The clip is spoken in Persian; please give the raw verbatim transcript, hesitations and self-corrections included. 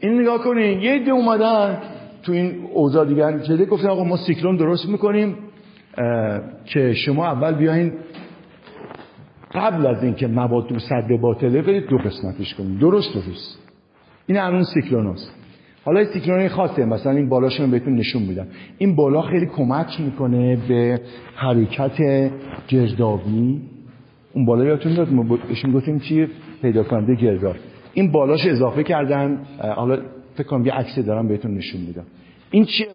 این نگاه کنین یه عده اومدن تو این اوضاع دیگه جدی گفتن آقا ما سیکلون درست میکنیم که شما اول بیاین قبل از اینکه مواد رو سد باطله برید دو قسمتش کنید. درست درست این الان سیکلوناست. حالا این سیکلون خاصه، مثلا این بالاشون بهتون نشون میدم. این بالا خیلی کمک میکنه به حرکت گردابی. اون بالا یادتون میاد ما بهش میگفتیم چی؟ پیدا کننده گرداب. این بالاش اضافه کردن. حالا فکر کنم یه عکسی دارم بهتون نشون میدم. این چیه؟